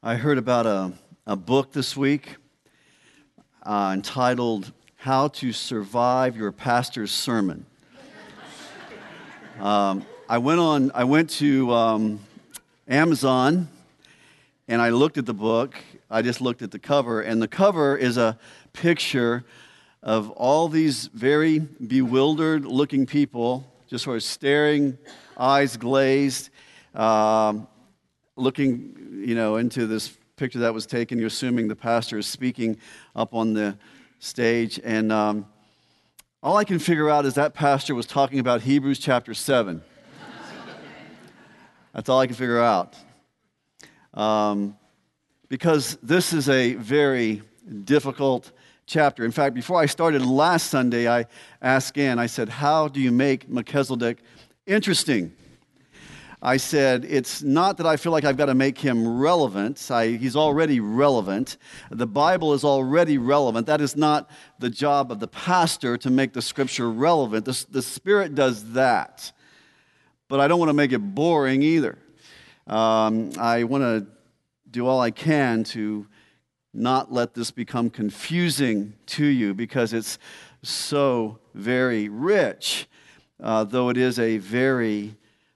I heard about a book this week entitled How to Survive Your Pastor's Sermon. I went to Amazon and I looked at the book. I just looked at the cover, and the cover is a picture of all these very bewildered looking people, just sort of staring, eyes glazed, looking, into this picture that was taken. You're assuming the pastor is speaking up on the stage, and all I can figure out is that pastor was talking about Hebrews chapter 7. That's all I can figure out. Because this is a very difficult chapter. In fact, before I started last Sunday, I asked Ann, I said, how do you make Melchizedek interesting? I said, it's not that I feel like I've got to make him relevant. He's already relevant. The Bible is already relevant. That is not the job of the pastor to make the Scripture relevant. The Spirit does that. But I don't want to make it boring either. I want to do all I can to not let this become confusing to you, because it's so very rich, though it is a very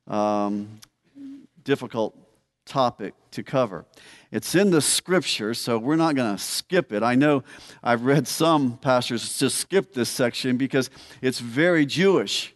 difficult topic to cover. It's in the Scripture, so we're not going to skip it. I know I've read some pastors just skip this section because it's very Jewish,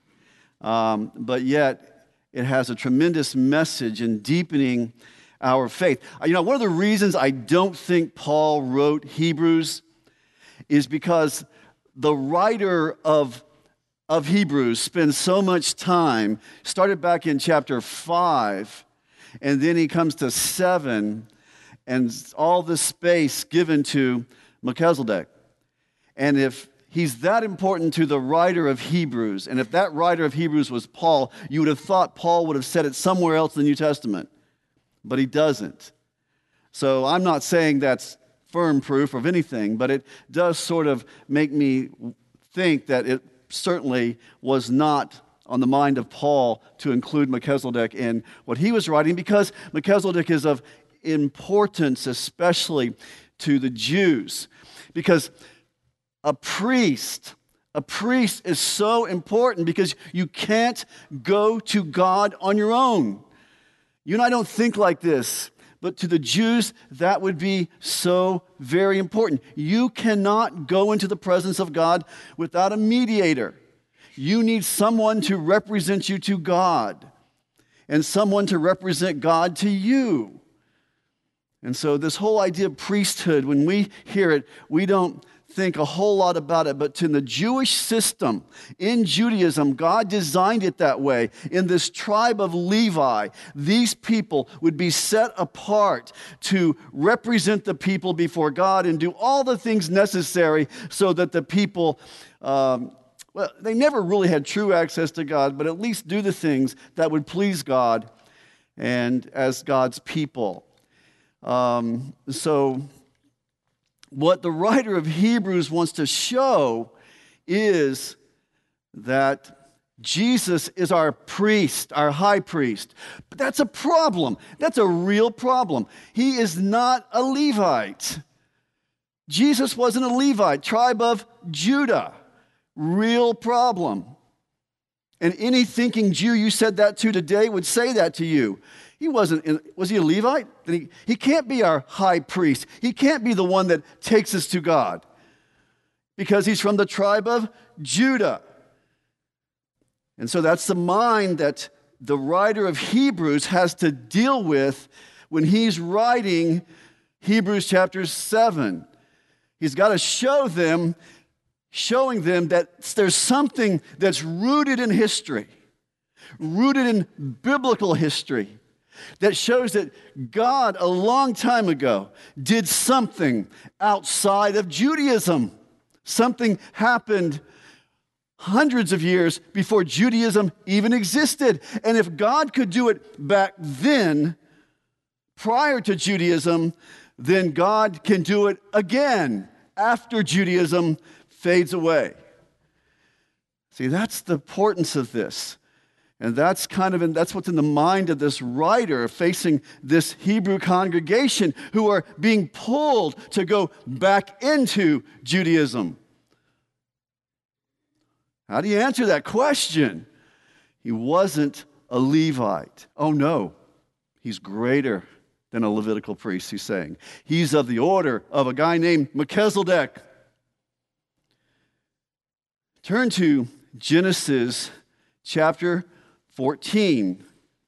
but yet it has a tremendous message in deepening our faith. One of the reasons I don't think Paul wrote Hebrews is because the writer of Hebrews spends so much time, started back in chapter 5, and then he comes to 7, and all this space given to Melchizedek. And if he's that important to the writer of Hebrews, and if that writer of Hebrews was Paul, you would have thought Paul would have said it somewhere else in the New Testament, but he doesn't. So I'm not saying that's firm proof of anything, but it does sort of make me think that it certainly was not on the mind of Paul to include Melchizedek in what he was writing, because Melchizedek is of importance, especially to the Jews. Because a priest is so important, because you can't go to God on your own. You and I don't think like this, but to the Jews, that would be so very important. You cannot go into the presence of God without a mediator. You need someone to represent you to God, and someone to represent God to you. And so this whole idea of priesthood, when we hear it, we don't think a whole lot about it, but in the Jewish system, in Judaism, God designed it that way. In this tribe of Levi, these people would be set apart to represent the people before God and do all the things necessary so that the people, they never really had true access to God, but at least do the things that would please God and as God's people. What the writer of Hebrews wants to show is that Jesus is our priest, our high priest. But that's a problem. That's a real problem. He is not a Levite. Jesus wasn't a Levite, tribe of Judah. Real problem. And any thinking Jew you said that to today would say that to you. Was he a Levite? He can't be our high priest. He can't be the one that takes us to God, because he's from the tribe of Judah. And so that's the mind that the writer of Hebrews has to deal with when he's writing Hebrews chapter 7. He's got to showing them that there's something that's rooted in history, rooted in biblical history, that shows that God, a long time ago, did something outside of Judaism. Something happened hundreds of years before Judaism even existed. And if God could do it back then, prior to Judaism, then God can do it again after Judaism fades away. See, that's the importance of this. And that's that's what's in the mind of this writer facing this Hebrew congregation who are being pulled to go back into Judaism. How do you answer that question? He wasn't a Levite. Oh no, he's greater than a Levitical priest, he's saying. He's of the order of a guy named Melchizedek. Turn to Genesis chapter 14.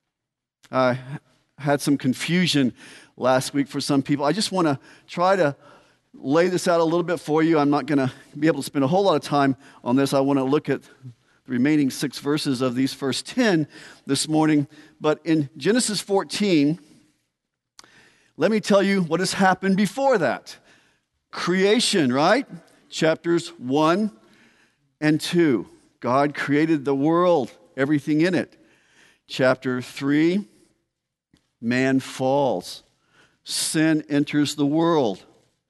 I had some confusion last week for some people. I just want to try to lay this out a little bit for you. I'm not going to be able to spend a whole lot of time on this. I want to look at the remaining 6 verses of these first 10 this morning. But in Genesis 14, let me tell you what has happened before that. Creation, right? Chapters 1 and 2. God created the world, everything in it. Chapter 3, man falls. Sin enters the world.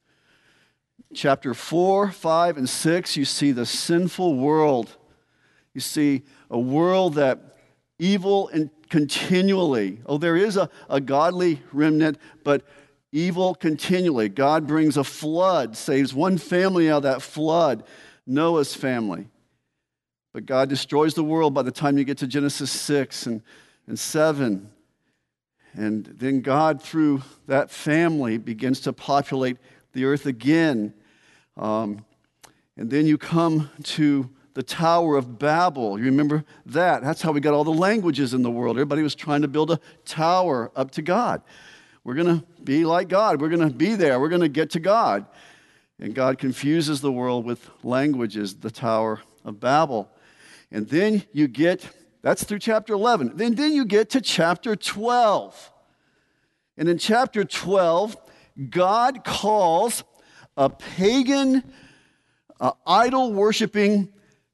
Chapter 4, 5, and 6, you see the sinful world. You see a world that evil and continually. Oh, there is a godly remnant, but evil continually. God brings a flood, saves one family out of that flood, Noah's family. But God destroys the world by the time you get to Genesis 6 and 7. And then God, through that family, begins to populate the earth again. And then you come to the Tower of Babel. You remember that? That's how we got all the languages in the world. Everybody was trying to build a tower up to God. We're going to be like God. We're going to be there. We're going to get to God. And God confuses the world with languages, the Tower of Babel. And then you get, that's through chapter 11. Then you get to chapter 12. And in chapter 12, God calls a pagan, idol-worshiping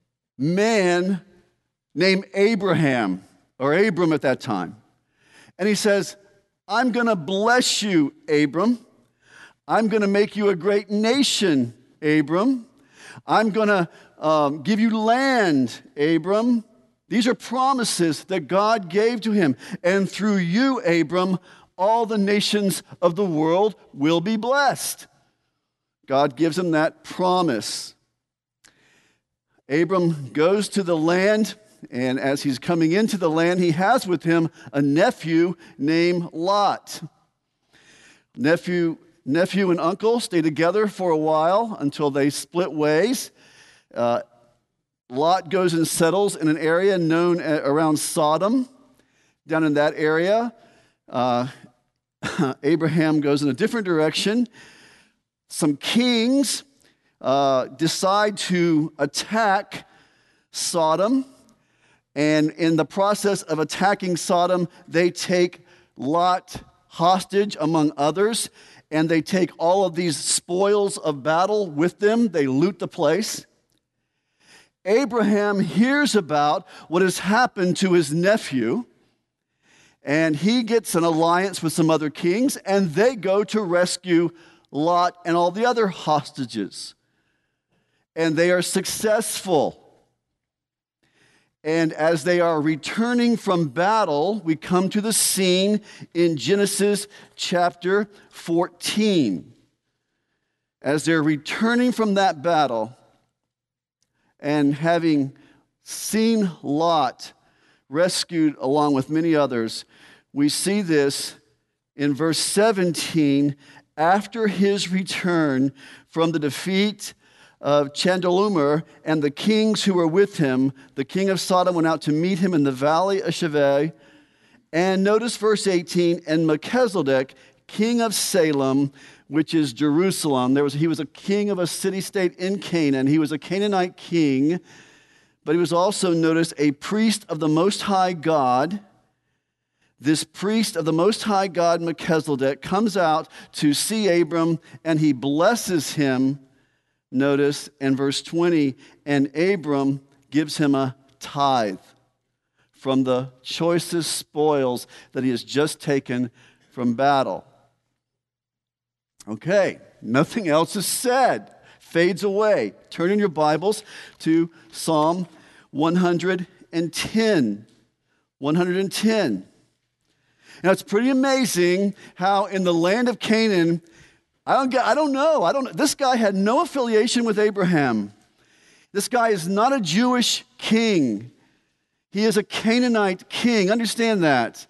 man named Abraham, or Abram at that time. And he says, I'm going to bless you, Abram. I'm going to make you a great nation, Abram. I'm going to give you land, Abram. These are promises that God gave to him. And through you, Abram, all the nations of the world will be blessed. God gives him that promise. Abram goes to the land, and as he's coming into the land, he has with him a nephew named Lot. Nephew and uncle stay together for a while until they split ways. Lot goes and settles in an area known around Sodom. Down in that area, Abraham goes in a different direction. Some kings decide to attack Sodom. And in the process of attacking Sodom, they take Lot hostage, among others. And they take all of these spoils of battle with them. They loot the place. Abraham hears about what has happened to his nephew, and he gets an alliance with some other kings, and they go to rescue Lot and all the other hostages. And they are successful. And as they are returning from battle, we come to the scene in Genesis chapter 14. As they're returning from that battle and having seen Lot rescued along with many others, we see this in verse 17. After his return from the defeat of Chedorlaomer and the kings who were with him, the king of Sodom went out to meet him in the valley of Shaveh. And notice verse 18, and Melchizedek, king of Salem, which is Jerusalem. He was a king of a city-state in Canaan. He was a Canaanite king, but he was also, notice, a priest of the Most High God. This priest of the Most High God, Melchizedek, comes out to see Abram, and he blesses him. Notice in verse 20, and Abram gives him a tithe from the choicest spoils that he has just taken from battle. Okay, nothing else is said. Fades away. Turn in your Bibles to Psalm 110. 110. Now, it's pretty amazing how in the land of Canaan, I don't know. This guy had no affiliation with Abraham. This guy is not a Jewish king. He is a Canaanite king. Understand that.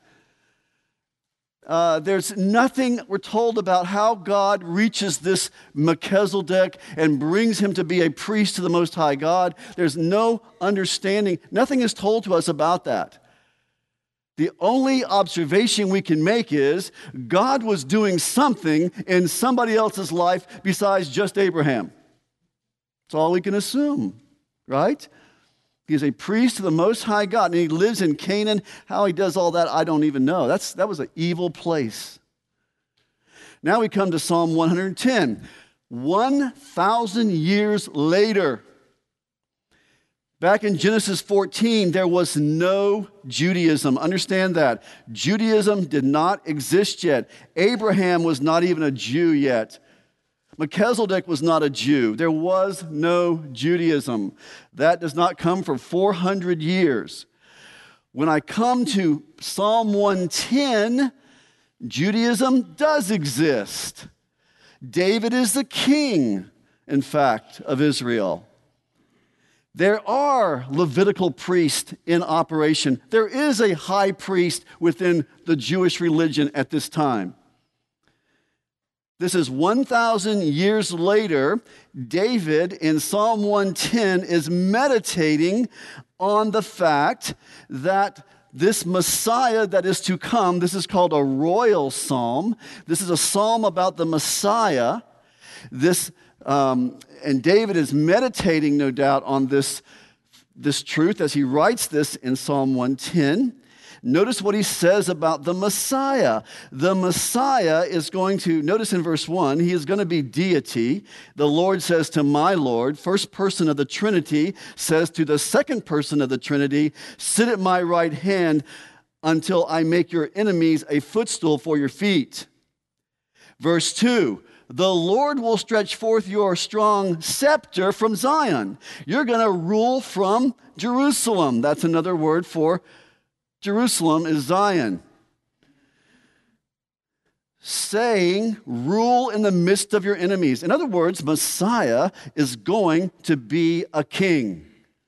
There's nothing we're told about how God reaches this Melchizedek and brings him to be a priest to the Most High God. There's no understanding. Nothing is told to us about that. The only observation we can make is God was doing something in somebody else's life besides just Abraham. That's all we can assume, right? He's a priest to the Most High God, and he lives in Canaan. How he does all that, I don't even know. That was an evil place. Now we come to Psalm 110. 1,000 years later, back in Genesis 14, there was no Judaism. Understand that. Judaism did not exist yet. Abraham was not even a Jew yet. Melchizedek was not a Jew. There was no Judaism. That does not come for 400 years. When I come to Psalm 110, Judaism does exist. David is the king, in fact, of Israel. There are Levitical priests in operation. There is a high priest within the Jewish religion at this time. This is 1,000 years later. David in Psalm 110 is meditating on the fact that this Messiah that is to come, this is called a royal psalm. This is a psalm about the Messiah. And David is meditating, no doubt, on this truth as he writes this in Psalm 110. Notice what he says about the Messiah. The Messiah is going to, notice in verse 1, he is going to be deity. The Lord says to my Lord, first person of the Trinity says to the second person of the Trinity, sit at my right hand until I make your enemies a footstool for your feet. Verse 2, the Lord will stretch forth your strong scepter from Zion. You're going to rule from Jerusalem. That's another word for Jerusalem is Zion. Saying, rule in the midst of your enemies. In other words, Messiah is going to be a king.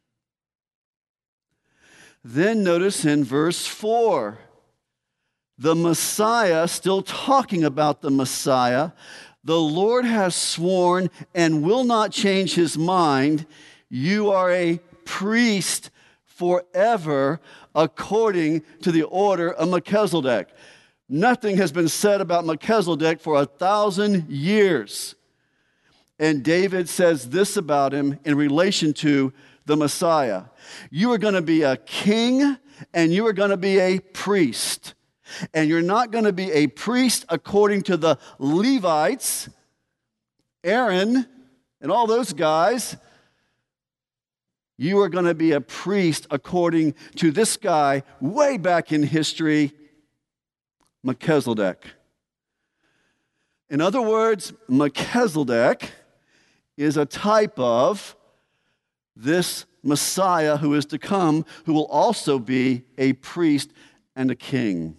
Then notice in verse 4, the Messiah, still talking about the Messiah, the Lord has sworn and will not change his mind. You are a priest forever according to the order of Melchizedek. Nothing has been said about Melchizedek for 1,000 years. And David says this about him in relation to the Messiah. You are going to be a king and you are going to be a priest. And you're not going to be a priest according to the Levites, Aaron, and all those guys. You are going to be a priest according to this guy way back in history, Melchizedek. In other words, Melchizedek is a type of this Messiah who is to come, who will also be a priest and a king.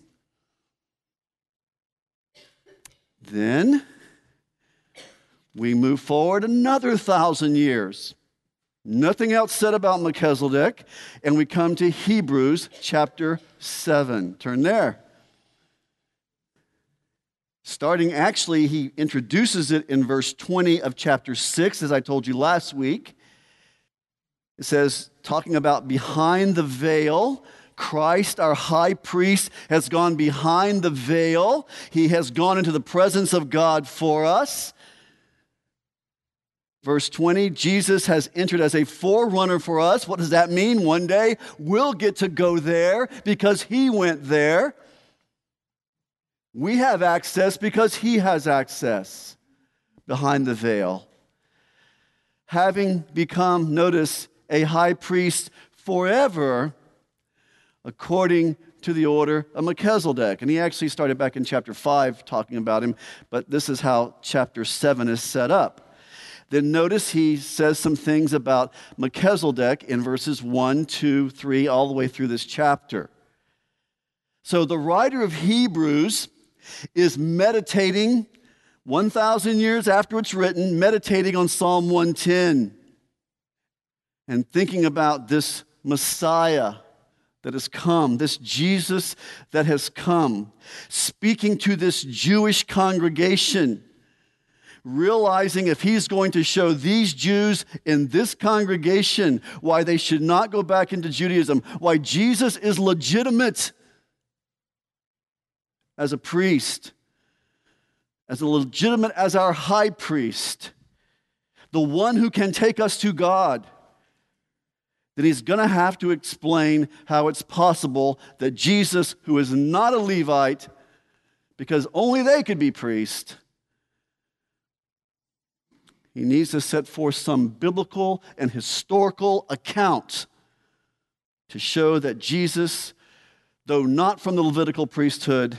Then we move forward another 1,000 years. Nothing else said about Melchizedek, and we come to Hebrews chapter 7. Turn there. Actually, he introduces it in verse 20 of chapter 6, as I told you last week. It says, talking about behind the veil, Christ, our high priest, has gone behind the veil. He has gone into the presence of God for us. Verse 20, Jesus has entered as a forerunner for us. What does that mean? One day we'll get to go there because he went there. We have access because he has access behind the veil. Having become, notice, a high priest forever according to the order of Melchizedek. And he actually started back in chapter 5 talking about him, but this is how chapter 7 is set up. Then notice he says some things about Melchizedek in verses 1, 2, 3, all the way through this chapter. So the writer of Hebrews is meditating 1,000 years after it's written, meditating on Psalm 110 and thinking about this Messiah that has come, this Jesus that has come, speaking to this Jewish congregation, realizing if he's going to show these Jews in this congregation why they should not go back into Judaism, why Jesus is legitimate as a priest, as legitimate as our high priest, the one who can take us to God, then he's going to have to explain how it's possible that Jesus, who is not a Levite, because only they could be priests, he needs to set forth some biblical and historical account to show that Jesus, though not from the Levitical priesthood,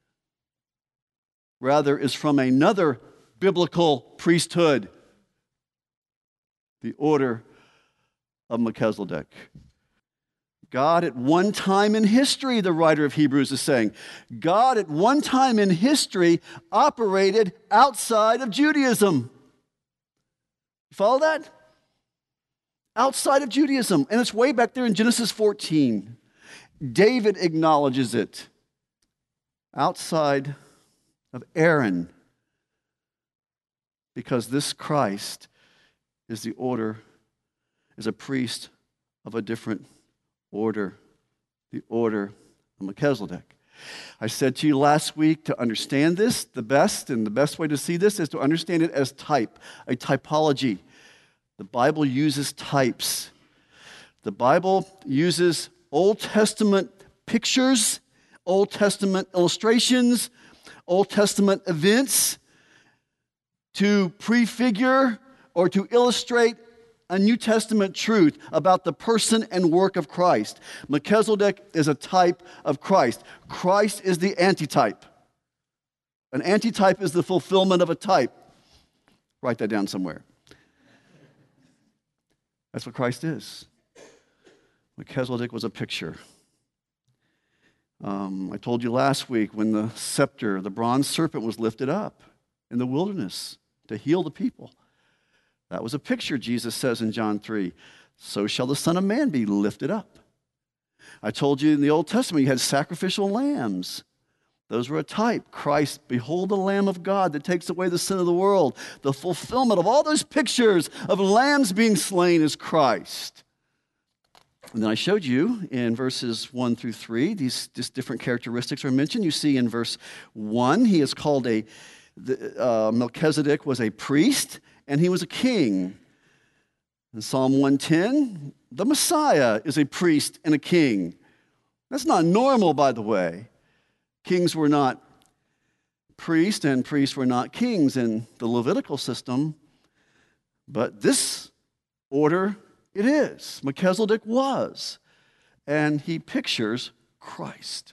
rather is from another biblical priesthood, the order of Melchizedek. God at one time in history, the writer of Hebrews is saying, God at one time in history operated outside of Judaism. You follow that? Outside of Judaism. And it's way back there in Genesis 14. David acknowledges it. Outside of Aaron. Because this Christ is a priest of a different order. The order of Melchizedek. I said to you last week, to understand this, the best way to see this is to understand it as type, a typology. The Bible uses types. The Bible uses Old Testament pictures, Old Testament illustrations, Old Testament events to prefigure or to illustrate a New Testament truth about the person and work of Christ. Melchizedek is a type of Christ. Christ is the antitype. An antitype is the fulfillment of a type. Write that down somewhere. That's what Christ is. Melchizedek was a picture. I told you last week when the scepter, the bronze serpent, was lifted up in the wilderness to heal the people. That was a picture, Jesus says in John 3. So shall the Son of Man be lifted up. I told you in the Old Testament you had sacrificial lambs. Those were a type. Christ, behold the Lamb of God that takes away the sin of the world. The fulfillment of all those pictures of lambs being slain is Christ. And then I showed you in verses 1 through 3, these different characteristics are mentioned. You see in verse 1, he is called Melchizedek was a priest, and he was a king. In Psalm 110, the Messiah is a priest and a king. That's not normal, by the way. Kings were not priests, and priests were not kings in the Levitical system. But this order, it is. Melchizedek was. And he pictures Christ.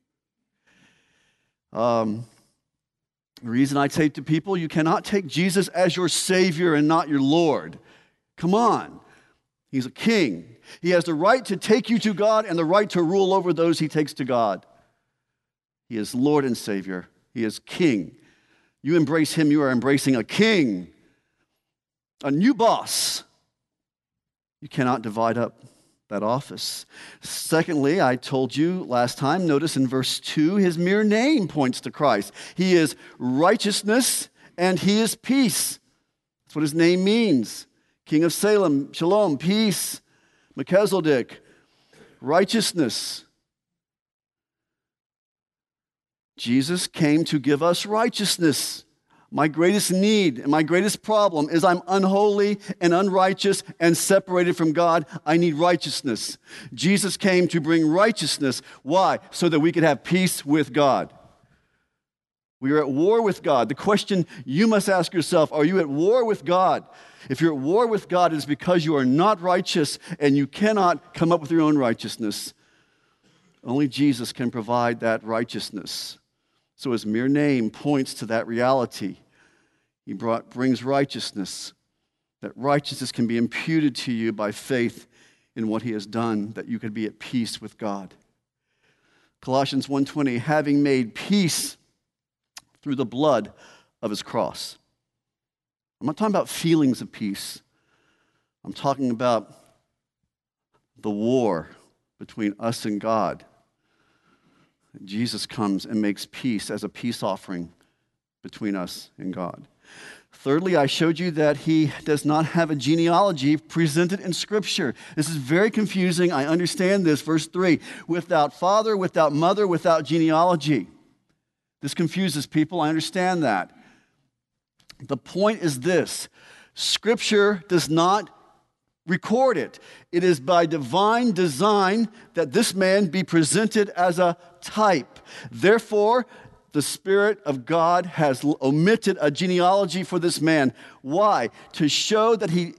The reason I say to people, you cannot take Jesus as your Savior and not your Lord. Come on. He's a king. He has the right to take you to God and the right to rule over those he takes to God. He is Lord and Savior. He is king. You embrace him, you are embracing a king, a new boss. You cannot divide up that office. Secondly, I told you last time, notice in verse 2, his mere name points to Christ. He is righteousness and he is peace. That's what his name means. King of Salem, shalom, peace. Melchizedek, righteousness. Jesus came to give us righteousness. My greatest need and my greatest problem is I'm unholy and unrighteous and separated from God. I need righteousness. Jesus came to bring righteousness. Why? So that we could have peace with God. We are at war with God. The question you must ask yourself, are you at war with God? If you're at war with God, it is because you are not righteous and you cannot come up with your own righteousness. Only Jesus can provide that righteousness. So his mere name points to that reality. He brings righteousness. That righteousness can be imputed to you by faith in what he has done, that you could be at peace with God. Colossians 1:20, having made peace through the blood of his cross. I'm not talking about feelings of peace. I'm talking about the war between us and God. Jesus comes and makes peace as a peace offering between us and God. Thirdly, I showed you that he does not have a genealogy presented in Scripture. This is very confusing. I understand this. Verse 3, without father, without mother, without genealogy. This confuses people. I understand that. The point is this: Scripture does not record it. It is by divine design that this man be presented as a type. Therefore, the Spirit of God has omitted a genealogy for this man. Why? To show that he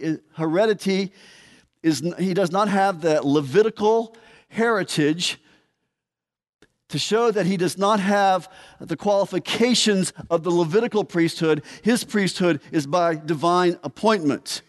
does not have the Levitical heritage, to show that he does not have the qualifications of the Levitical priesthood. His priesthood is by divine appointment.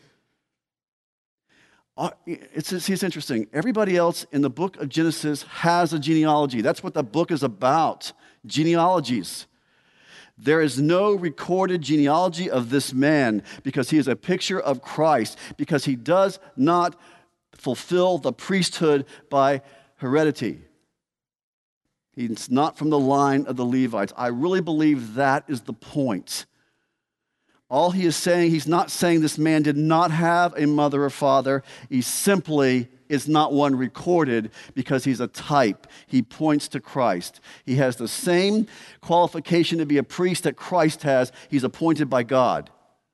It's interesting. Everybody else in the book of Genesis has a genealogy. That's what the book is about, genealogies. There is no recorded genealogy of this man because he is a picture of Christ, because he does not fulfill the priesthood by heredity. He's not from the line of the Levites. I really believe that is the point. All he is saying, he's not saying this man did not have a mother or father. He simply is not one recorded because he's a type. He points to Christ. He has the same qualification to be a priest that Christ has. He's appointed by God.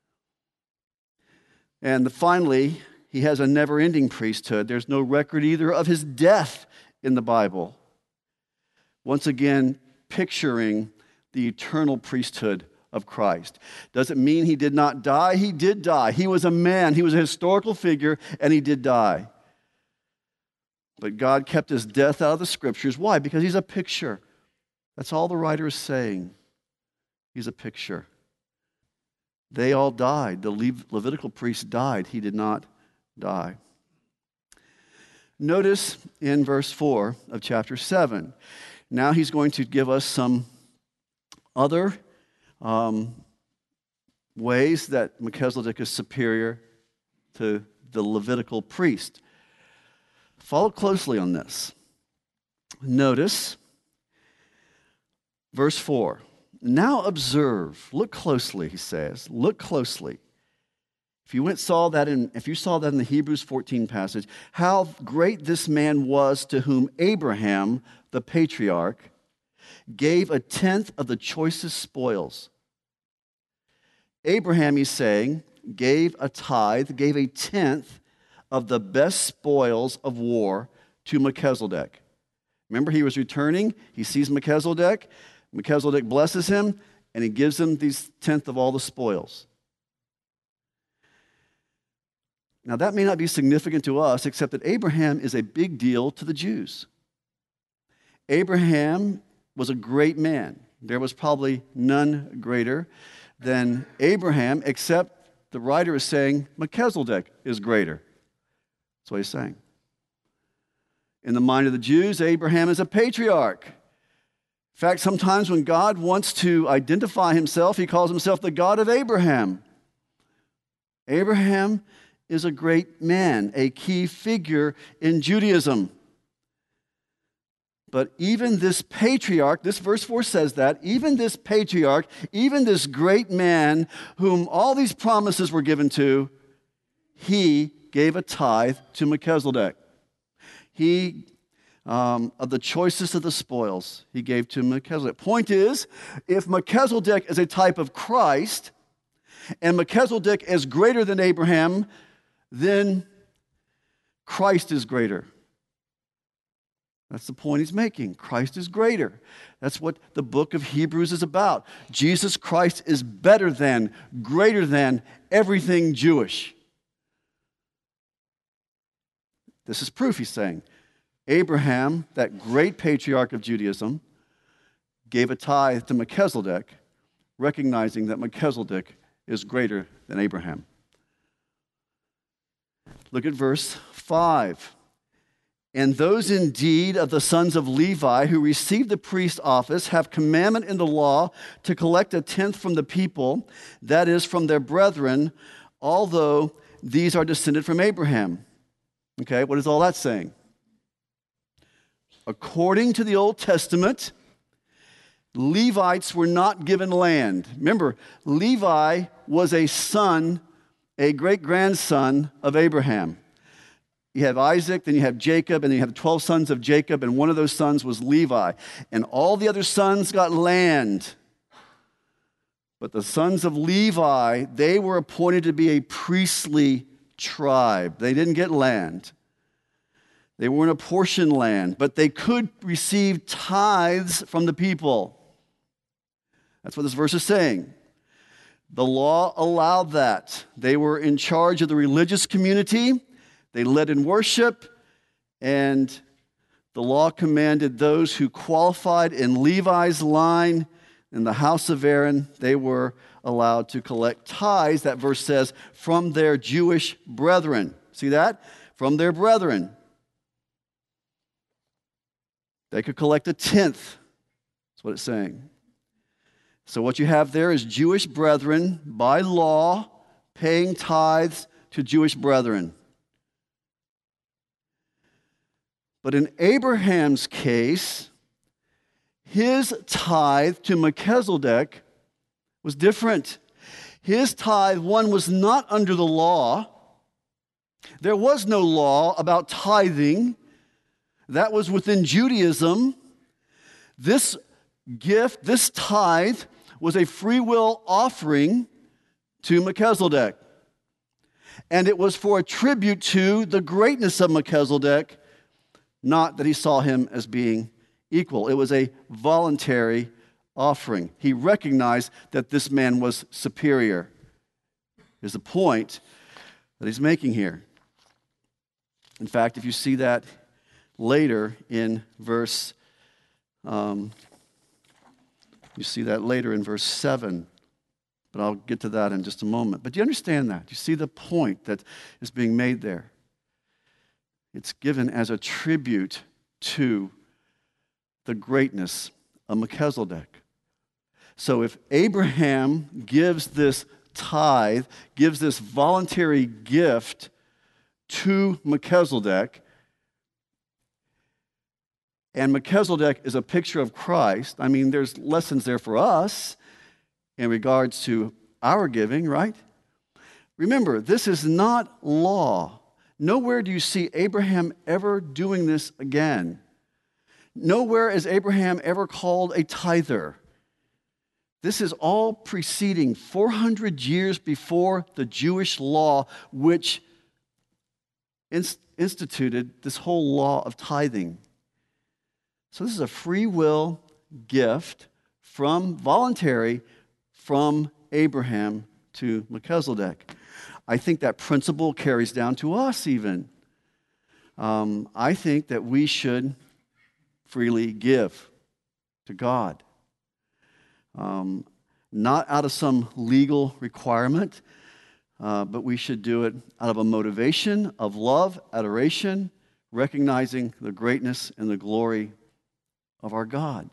And finally, he has a never-ending priesthood. There's no record either of his death in the Bible. Once again, picturing the eternal priesthood of Christ. Does it mean he did not die? He did die. He was a man. He was a historical figure, and he did die. But God kept his death out of the Scriptures. Why? Because he's a picture. That's all the writer is saying. He's a picture. They all died. The Levitical priests died. He did not die. Notice in verse 4 of chapter 7. Now he's going to give us some other ways that Melchizedek is superior to the Levitical priest. Follow closely on this. Notice verse 4. Now observe, look closely, he says. Look closely. If you saw that in the Hebrews 14 passage, how great this man was to whom Abraham, the patriarch, gave a tenth of the choicest spoils. Abraham, he's saying, gave a tithe, gave a tenth of the best spoils of war to Melchizedek. Remember, he was returning. He sees Melchizedek. Melchizedek blesses him, and he gives him these tenth of all the spoils. Now, that may not be significant to us, except that Abraham is a big deal to the Jews. Abraham was a great man. There was probably none greater than Abraham, except the writer is saying Melchizedek is greater. That's what he's saying. In the mind of the Jews, Abraham is a patriarch. In fact, sometimes when God wants to identify himself, he calls himself the God of Abraham. Abraham is a great man, a key figure in Judaism. But even this patriarch, this verse 4 says that, even this patriarch, even this great man whom all these promises were given to, he gave a tithe to Melchizedek. He, of the choicest of the spoils, he gave to Melchizedek. Point is, if Melchizedek is a type of Christ, and Melchizedek is greater than Abraham, then Christ is greater. That's the point he's making. Christ is greater. That's what the book of Hebrews is about. Jesus Christ is better than, greater than everything Jewish. This is proof, he's saying. Abraham, that great patriarch of Judaism, gave a tithe to Melchizedek, recognizing that Melchizedek is greater than Abraham. Look at verse 5. And those indeed of the sons of Levi who received the priest office have commandment in the law to collect a tenth from the people, that is, from their brethren, although these are descended from Abraham. Okay, what is all that saying? According to the Old Testament, Levites were not given land. Remember, Levi was a son, a great-grandson of Abraham. You have Isaac, then you have Jacob, and then you have 12 sons of Jacob, and one of those sons was Levi. And all the other sons got land. But the sons of Levi, they were appointed to be a priestly tribe. They didn't get land. They weren't apportioned land, but they could receive tithes from the people. That's what this verse is saying. The law allowed that. They were in charge of the religious community. They led in worship, and the law commanded those who qualified in Levi's line in the house of Aaron, they were allowed to collect tithes, that verse says, from their Jewish brethren. See that? From their brethren. They could collect a tenth. That's what it's saying. So what you have there is Jewish brethren, by law, paying tithes to Jewish brethren. But in Abraham's case, his tithe to Melchizedek was different. His tithe, one, was not under the law. There was no law about tithing. That was within Judaism. This gift, this tithe, was a free will offering to Melchizedek. And it was for a tribute to the greatness of Melchizedek, not that he saw him as being equal. It was a voluntary offering. He recognized that this man was superior, is the point that he's making here. In fact, if you see that later in verse, you see that later in verse 7, but I'll get to that in just a moment. But do you understand that? Do you see the point that is being made there? It's given as a tribute to the greatness of Melchizedek. So if Abraham gives this tithe, gives this voluntary gift to Melchizedek, and Melchizedek is a picture of Christ, I mean, there's lessons there for us in regards to our giving, right? Remember, this is not law. Nowhere do you see Abraham ever doing this again. Nowhere is Abraham ever called a tither. This is all preceding 400 years before the Jewish law, which instituted this whole law of tithing. So this is a free will gift voluntary from Abraham to Melchizedek. I think that principle carries down to us even. I think that we should freely give to God. Not out of some legal requirement, but we should do it out of a motivation of love, adoration, recognizing the greatness and the glory of our God.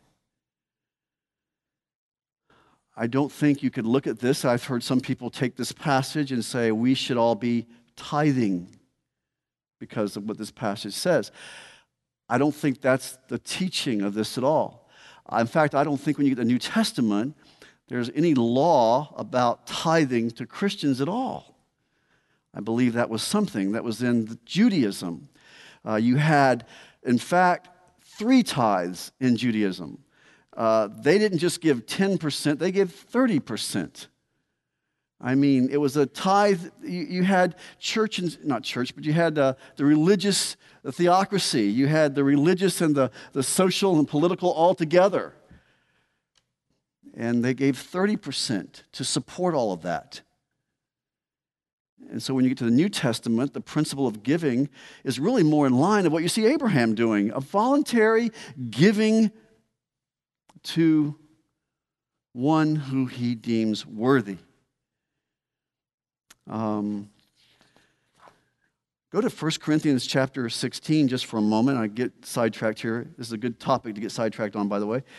I don't think you could look at this. I've heard some people take this passage and say we should all be tithing because of what this passage says. I don't think that's the teaching of this at all. In fact, I don't think when you get the New Testament, there's any law about tithing to Christians at all. I believe that was something that was in Judaism. You had, in fact, 3 tithes in Judaism. They didn't just give 10%, they gave 30%. I mean, it was a tithe. You had church, not church, but you had the religious theocracy. You had the religious and the social and political all together. And they gave 30% to support all of that. And so when you get to the New Testament, the principle of giving is really more in line with what you see Abraham doing, a voluntary giving to one who he deems worthy. Go to 1 Corinthians chapter 16 just for a moment. I get sidetracked here. This is a good topic to get sidetracked on, by the way.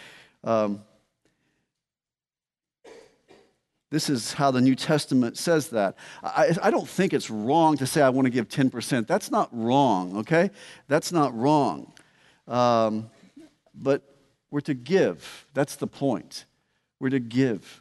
This is how the New Testament says that. I don't think it's wrong to say I want to give 10%. That's not wrong, okay? That's not wrong. But we're to give. That's the point. We're to give.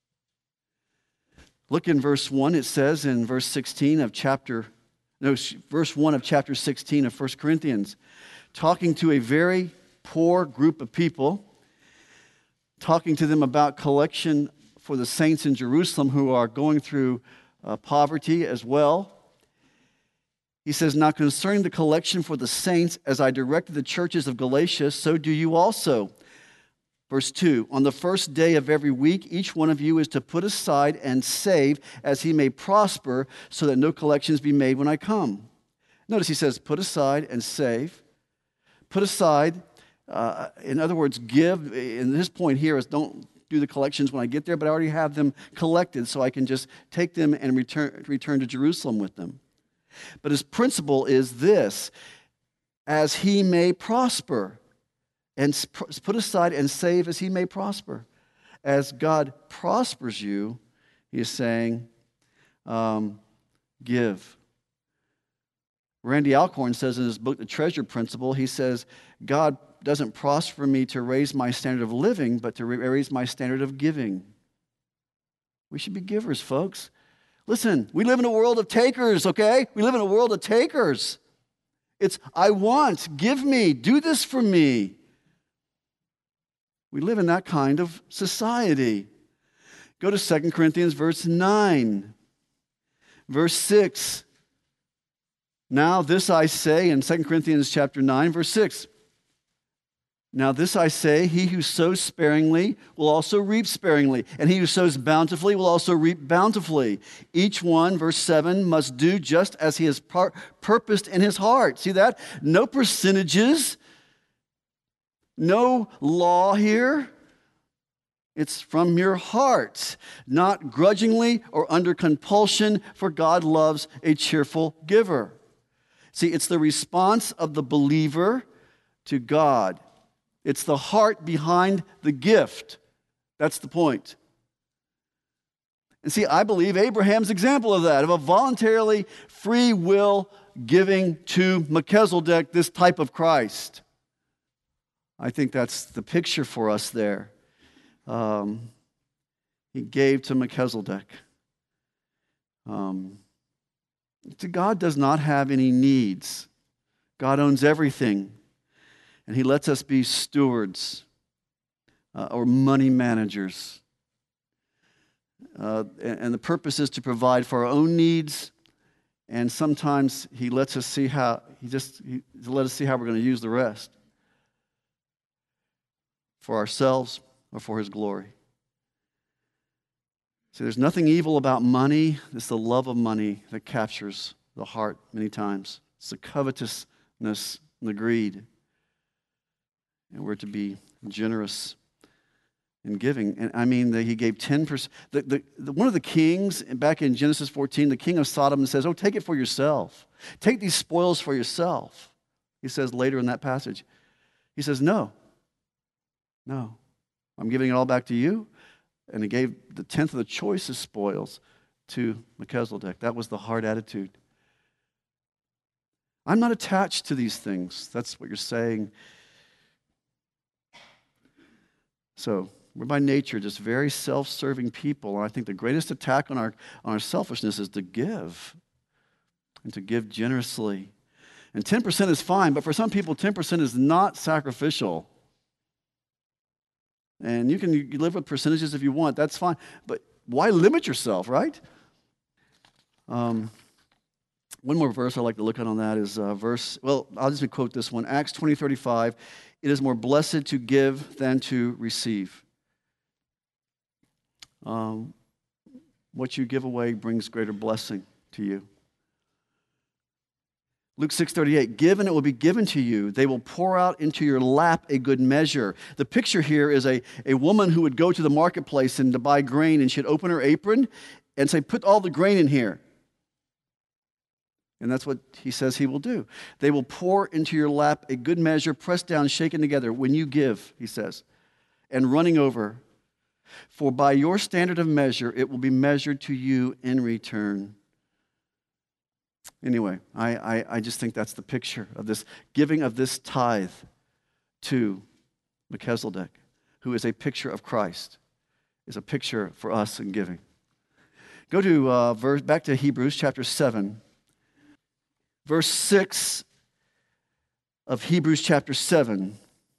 Look in verse 1. It says in verse 16 of verse 1 of chapter 16 of 1 Corinthians, talking to a very poor group of people, talking to them about collection for the saints in Jerusalem who are going through poverty as well. He says, now concerning the collection for the saints, as I directed the churches of Galatia, so do you also. Verse 2, on the first day of every week, each one of you is to put aside and save as he may prosper, so that no collections be made when I come. Notice he says, put aside and save. Put aside, in other words, give. And his point here is don't do the collections when I get there, but I already have them collected, so I can just take them and return to Jerusalem with them. But his principle is this, as he may prosper. And put aside and save as he may prosper. As God prospers you, he is saying, give. Randy Alcorn says in his book, The Treasure Principle, he says, God doesn't prosper me to raise my standard of living, but to raise my standard of giving. We should be givers, folks. Listen, we live in a world of takers, okay? We live in a world of takers. It's, I want, give me, do this for me. We live in that kind of society. Go to 2 Corinthians verse 9. Verse 6. Now this I say in 2 Corinthians chapter 9, verse 6. Now this I say, he who sows sparingly will also reap sparingly, and he who sows bountifully will also reap bountifully. Each one, verse 7, must do just as he has purposed in his heart. See that? No percentages. No law here. It's from your heart, not grudgingly or under compulsion, for God loves a cheerful giver. See, it's the response of the believer to God. It's the heart behind the gift. That's the point. And see, I believe Abraham's example of that, of a voluntarily free will giving to Melchizedek, this type of Christ. I think that's the picture for us there. He gave to Melchizedek. God does not have any needs. God owns everything. And he lets us be stewards or money managers. And the purpose is to provide for our own needs. And sometimes he lets us see how, let us see how we're going to use the rest. For ourselves or for his glory. See, there's nothing evil about money. It's the love of money that captures the heart many times. It's the covetousness and the greed. And we're to be generous in giving. And I mean, he gave 10%. One of the kings, back in Genesis 14, the king of Sodom says, oh, take it for yourself. Take these spoils for yourself. He says later in that passage. He says, no, I'm giving it all back to you. And he gave the 10th of the choicest spoils to Melchizedek. That was the heart attitude. I'm not attached to these things. That's what you're saying. So we're by nature just very self-serving people. And I think the greatest attack on our selfishness is to give. And to give generously. And 10% is fine, but for some people, 10% is not sacrificial. And you can live with percentages if you want. That's fine. But why limit yourself, right? One more verse I'd like to look at on that is I'll just quote this one. Acts 20:35. It is more blessed to give than to receive. What you give away brings greater blessing to you. Luke 6:38, give and it will be given to you. They will pour out into your lap a good measure. The picture here is a woman who would go to the marketplace and to buy grain, and she'd open her apron and say, put all the grain in here. And that's what he says he will do. They will pour into your lap a good measure, pressed down, shaken together, when you give, he says, and running over. For by your standard of measure, it will be measured to you in return. Anyway, I just think that's the picture of this giving of this tithe to Melchizedek, who is a picture of Christ, is a picture for us in giving. Go to back to Hebrews chapter 7, verse 6 of Hebrews chapter 7.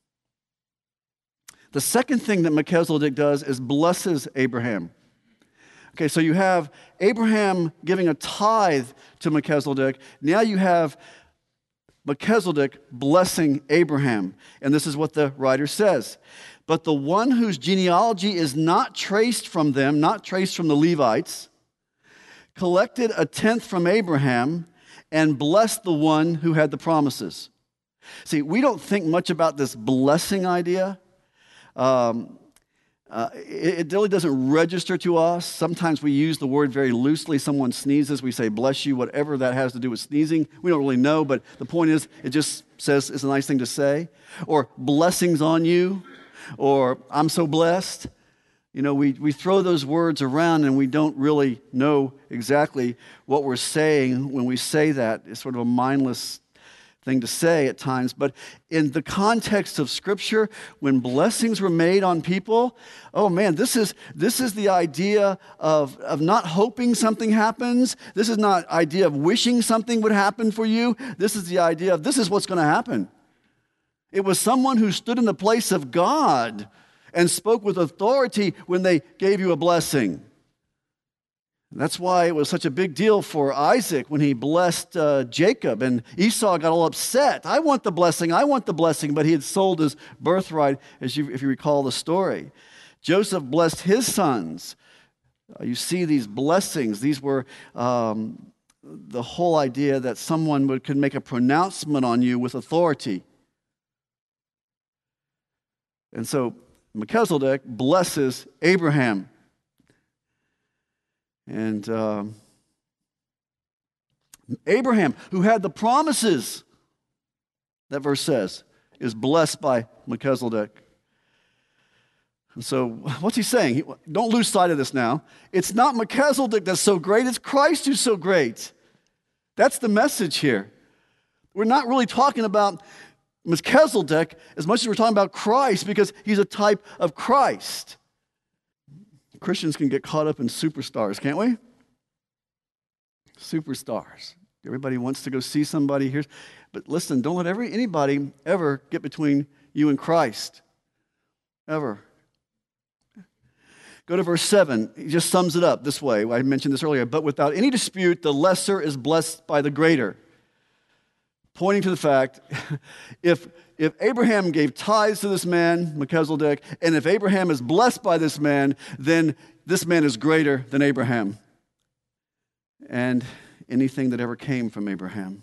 The second thing that Melchizedek does is blesses Abraham. Okay, so you have Abraham giving a tithe to Melchizedek. Now you have Melchizedek blessing Abraham. And this is what the writer says. But the one whose genealogy is not traced from them, not traced from the Levites, collected a tenth from Abraham and blessed the one who had the promises. See, we don't think much about this blessing idea. It really doesn't register to us. Sometimes we use the word very loosely. Someone sneezes, we say, bless you, whatever that has to do with sneezing. We don't really know, but the point is, it just says it's a nice thing to say. Or blessings on you, or I'm so blessed. You know, we throw those words around and we don't really know exactly what we're saying when we say that. It's sort of a mindless thing to say at times, but in the context of Scripture, when blessings were made on people, oh man, this is the idea of not hoping something happens. This is not idea of wishing something would happen for you. This is the idea of this is what's going to happen. It was someone who stood in the place of God and spoke with authority when they gave you a blessing. That's why it was such a big deal for Isaac when he blessed Jacob, and Esau got all upset. I want the blessing, but he had sold his birthright, if you recall the story. Joseph blessed his sons. You see these blessings. These were the whole idea that someone could make a pronouncement on you with authority. And so Melchizedek blesses Abraham. And Abraham, who had the promises, that verse says, is blessed by Melchizedek. And so what's he saying? Don't lose sight of this now. It's not Melchizedek that's so great, it's Christ who's so great. That's the message here. We're not really talking about Melchizedek as much as we're talking about Christ, because he's a type of Christ. Christians can get caught up in superstars, can't we? Superstars. Everybody wants to go see somebody here. But listen, don't let anybody ever get between you and Christ. Ever. Go to verse 7. He just sums it up this way. I mentioned this earlier. But without any dispute, the lesser is blessed by the greater. Pointing to the fact, if Abraham gave tithes to this man, Melchizedek, and if Abraham is blessed by this man, then this man is greater than Abraham and anything that ever came from Abraham.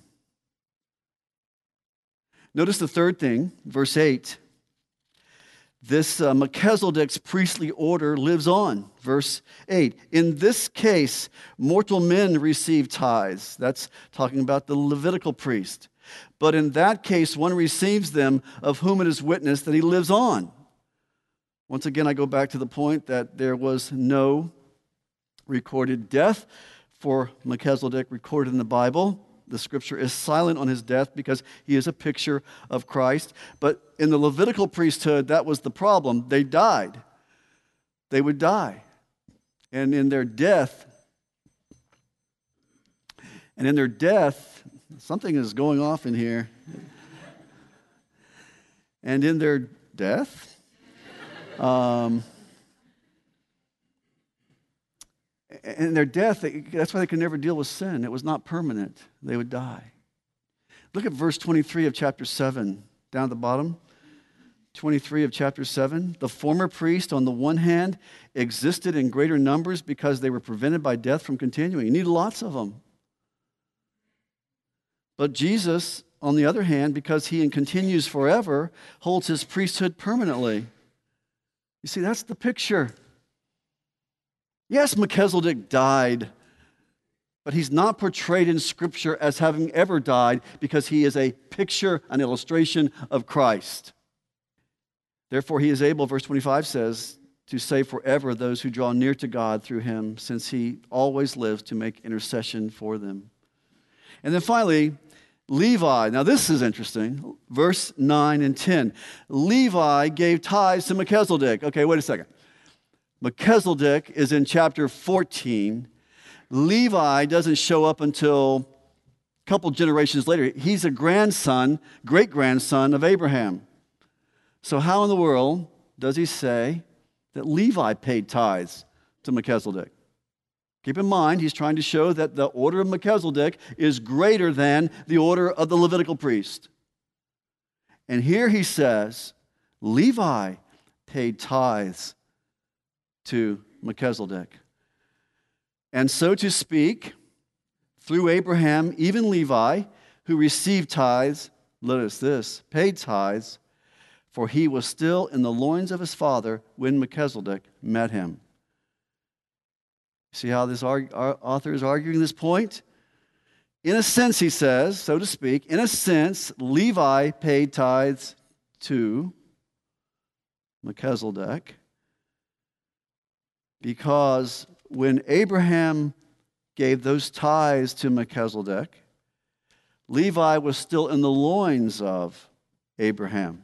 Notice the third thing, verse 8. This Melchizedek's priestly order lives on. Verse 8. In this case, mortal men receive tithes. That's talking about the Levitical priest. But in that case, one receives them of whom it is witnessed that he lives on. Once again, I go back to the point that there was no recorded death for Melchizedek recorded in the Bible. The Scripture is silent on his death because he is a picture of Christ. But in the Levitical priesthood, that was the problem. They died. They would die. And in their death, something is going off in here. And in their death, that's why they could never deal with sin. It was not permanent. They would die. Look at verse 23 of chapter 7, down at the bottom. 23 of chapter 7. The former priest, on the one hand, existed in greater numbers because they were prevented by death from continuing. You need lots of them. But Jesus, on the other hand, because he continues forever, holds his priesthood permanently. You see, that's the picture. Yes, Melchizedek died. But he's not portrayed in Scripture as having ever died because he is a picture, an illustration of Christ. Therefore, he is able, verse 25 says, to save forever those who draw near to God through him, since he always lives to make intercession for them. And then finally, Levi. Now this is interesting. Verse 9 and 10. Levi gave tithes to Melchizedek. Okay, wait a second. Melchizedek is in chapter 14. Levi doesn't show up until a couple generations later. He's a grandson, great-grandson of Abraham. So how in the world does he say that Levi paid tithes to Melchizedek? Keep in mind, he's trying to show that the order of Melchizedek is greater than the order of the Levitical priest. And here he says, Levi paid tithes to Melchizedek. And so to speak, through Abraham, even Levi, who received tithes, notice this, paid tithes, for he was still in the loins of his father when Melchizedek met him. See how this author is arguing this point? In a sense, he says, so to speak, in a sense, Levi paid tithes to Melchizedek because when Abraham gave those tithes to Melchizedek, Levi was still in the loins of Abraham,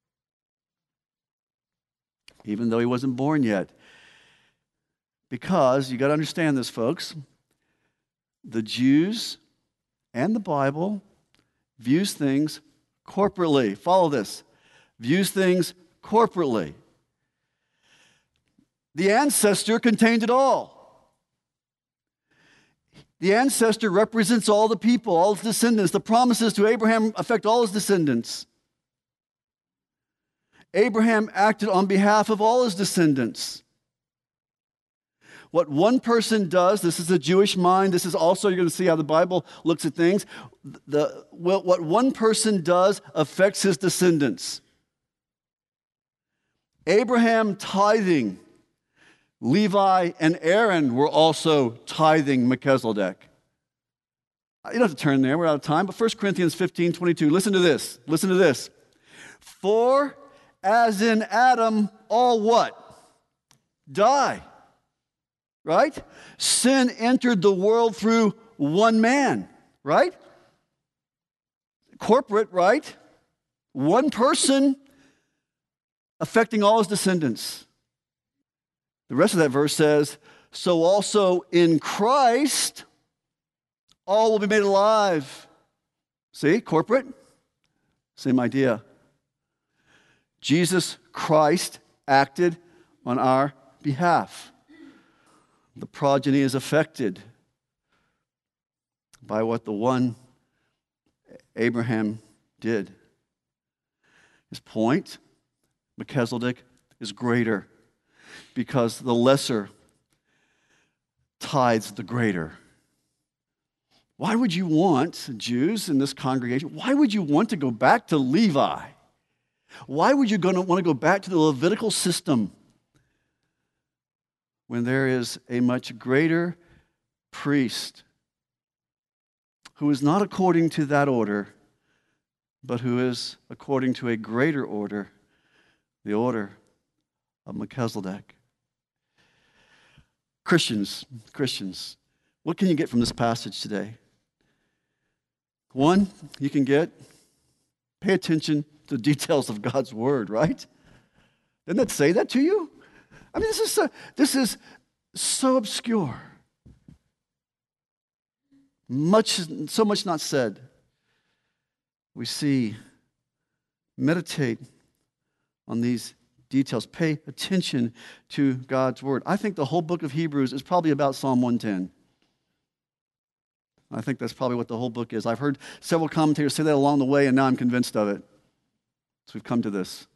even though he wasn't born yet. Because, you got to understand this, folks, the Jews and the Bible views things corporately. Follow this. Views things corporately. The ancestor contained it all. The ancestor represents all the people, all his descendants. The promises to Abraham affect all his descendants. Abraham acted on behalf of all his descendants. What one person does, this is the Jewish mind, this is also, you're going to see how the Bible looks at things. What one person does affects his descendants. Abraham tithing, Levi and Aaron were also tithing Melchizedek. You don't have to turn there, we're out of time, but 1 Corinthians 15:22, listen to this, listen to this. For as in Adam, all what? Die. Right? Sin entered the world through one man, right? Corporate, right? One person affecting all his descendants. The rest of that verse says, so also in Christ, all will be made alive. See, corporate, same idea. Jesus Christ acted on our behalf. The progeny is affected by what the one Abraham did. His point, Melchizedek is greater because the lesser tithes the greater. Why would you want, Jews in this congregation, why would you want to go back to Levi? Why would you want to go back to the Levitical system when there is a much greater priest who is not according to that order, but who is according to a greater order, the order of Melchizedek? Christians, what can you get from this passage today? One, you can pay attention to the details of God's word, right? Didn't that say that to you? I mean, this is so obscure. So much not said. We see, meditate on these details. Pay attention to God's word. I think the whole book of Hebrews is probably about Psalm 110. I think that's probably what the whole book is. I've heard several commentators say that along the way, and now I'm convinced of it. So we've come to this.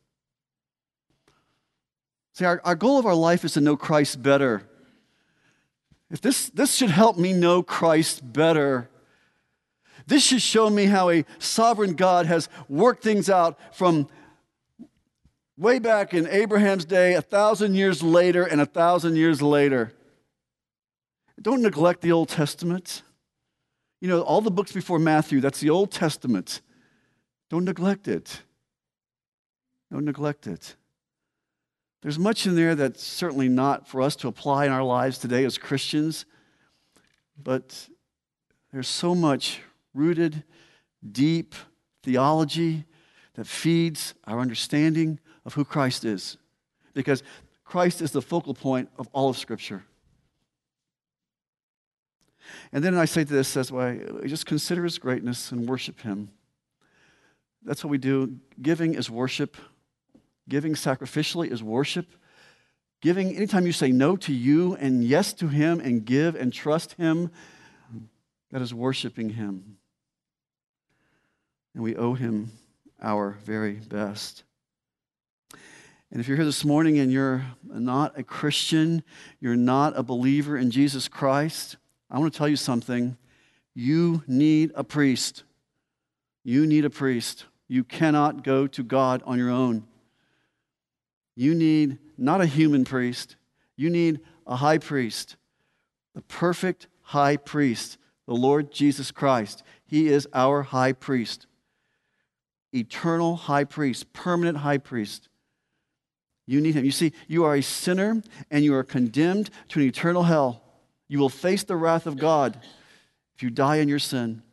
See, our goal of our life is to know Christ better. If this should help me know Christ better. This should show me how a sovereign God has worked things out from way back in Abraham's day, 1,000 years later, and 1,000 years later. Don't neglect the Old Testament. You know, all the books before Matthew, that's the Old Testament. Don't neglect it. Don't neglect it. There's much in there that's certainly not for us to apply in our lives today as Christians, but there's so much rooted, deep theology that feeds our understanding of who Christ is. Because Christ is the focal point of all of Scripture. And then I say to this as well, just consider His greatness and worship Him. That's what we do. Giving is worship. Giving sacrificially is worship. Giving, anytime you say no to you and yes to Him and give and trust Him, that is worshiping Him. And we owe Him our very best. And if you're here this morning and you're not a Christian, you're not a believer in Jesus Christ, I want to tell you something. You need a priest. You need a priest. You cannot go to God on your own. You need not a human priest. You need a high priest, the perfect high priest, the Lord Jesus Christ. He is our high priest, eternal high priest, permanent high priest. You need Him. You see, you are a sinner and you are condemned to an eternal hell. You will face the wrath of God if you die in your sin.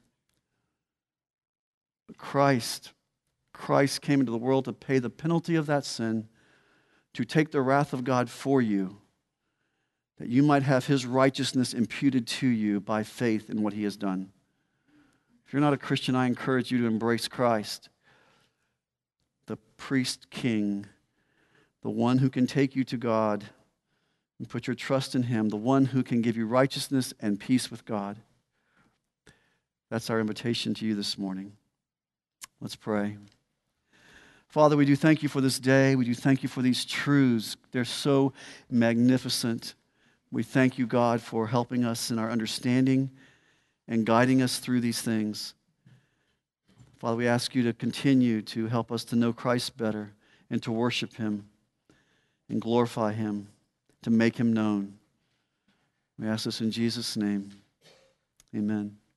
But Christ came into the world to pay the penalty of that sin, to take the wrath of God for you, that you might have His righteousness imputed to you by faith in what He has done. If you're not a Christian, I encourage you to embrace Christ, the priest king, the one who can take you to God and put your trust in Him, the one who can give you righteousness and peace with God. That's our invitation to you this morning. Let's pray. Father, we do thank You for this day. We do thank You for these truths. They're so magnificent. We thank You, God, for helping us in our understanding and guiding us through these things. Father, we ask You to continue to help us to know Christ better and to worship Him and glorify Him, to make Him known. We ask this in Jesus' name. Amen.